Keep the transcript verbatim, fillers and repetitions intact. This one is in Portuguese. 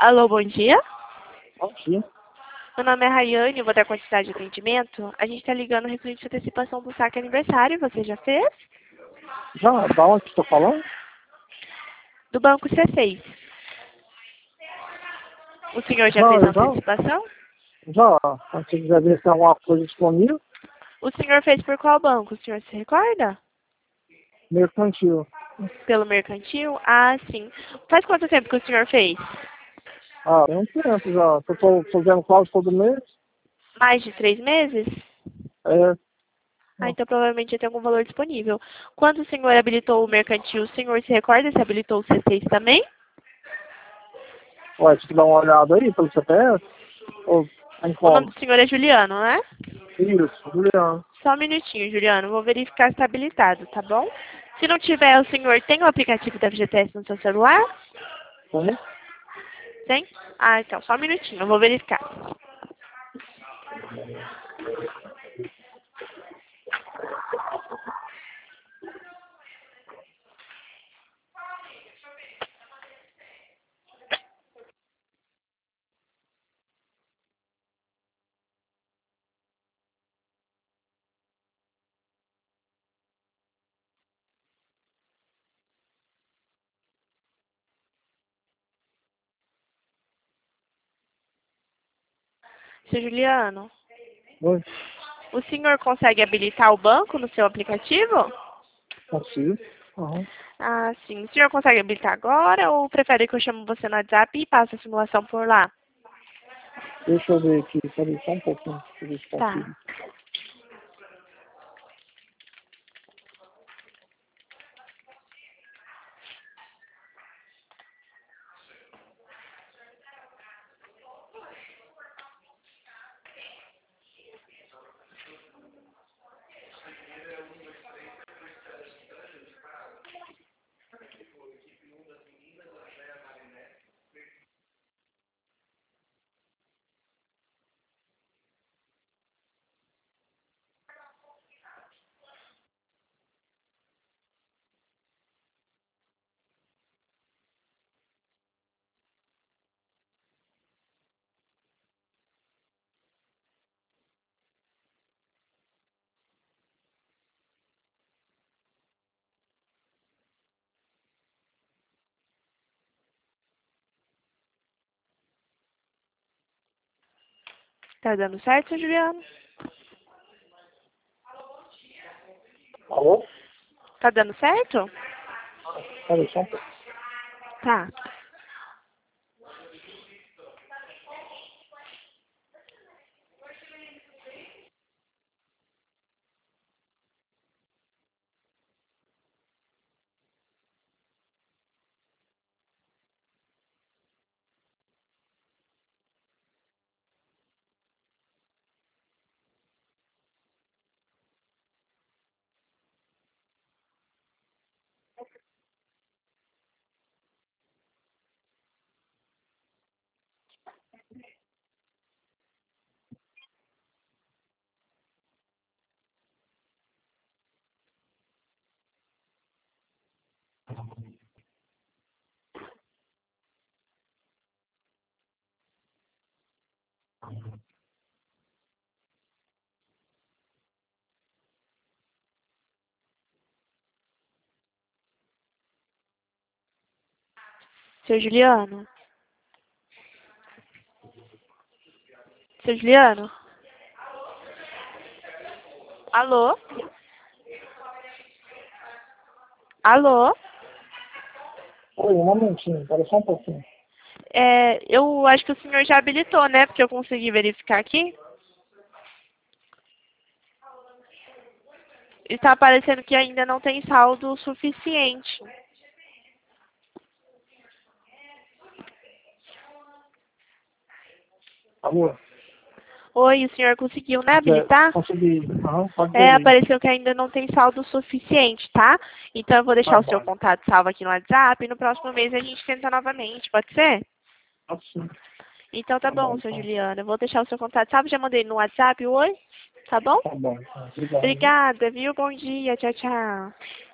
Alô, bom dia. Bom dia. Meu nome é Rayane, eu vou dar quantidade de atendimento. A gente está ligando referente à antecipação do saque aniversário. Você já fez? Já, da onde estou falando? Do Banco C seis. O senhor já Já, fez a já, antecipação? já. Se você quiser ver se tem alguma coisa disponível, O senhor fez por qual banco? O senhor se recorda? mercantil. Pelo mercantil? Ah, sim. Faz quanto tempo que o senhor fez? Ah, tem um tempo já. Eu estou fazendo quase todo mês. Mais de três meses? É, Ah, então provavelmente já tem algum valor disponível. Quando o senhor habilitou o mercantil, o senhor se recorda se habilitou o C seis também? ué, você dá uma olhada aí pelo C P F? Ou tem O nome como? do senhor é Juliano, né? Isso, Juliano. Só um minutinho, Juliano. Vou verificar se está habilitado, tá bom? Se não tiver, o senhor tem o aplicativo da F G T S no seu celular? Tem? Tem? Ah, então, só um minutinho. Eu vou verificar. Seu Juliano, Oi, o senhor consegue habilitar o banco no seu aplicativo? consigo. Aham. Ah, sim. O senhor consegue habilitar agora ou prefere que eu chame você no WhatsApp e passe a simulação por lá? Deixa eu ver aqui, peraí, só um pouquinho. Deixa eu ver se Tá. consigo. Tá dando certo, seu Juliano? Alô? Tá dando certo? Peraí, só um pouquinho. Tá. Seu Juliano? Seu Juliano? Alô? Alô? Oi, um momentinho, peraí só um pouquinho. É, eu acho que o senhor já habilitou, né? Porque eu consegui verificar aqui. Está aparecendo que ainda não tem saldo suficiente. Alô? Oi, o senhor conseguiu, né, É, habilitar? consegui. Aham, pode É, ver aí. apareceu que ainda não tem saldo suficiente, tá? Então eu vou Tá deixar o seu bom. contato salvo aqui no WhatsApp e no próximo mês a gente tenta novamente, pode ser? Pode sim. Então tá Tá bom, bom, seu então. Juliano. Eu vou deixar o seu contato salvo, já mandei no WhatsApp, oi? Tá bom? Tá bom, então. Obrigado. Obrigada, viu? Bom dia, tchau, tchau.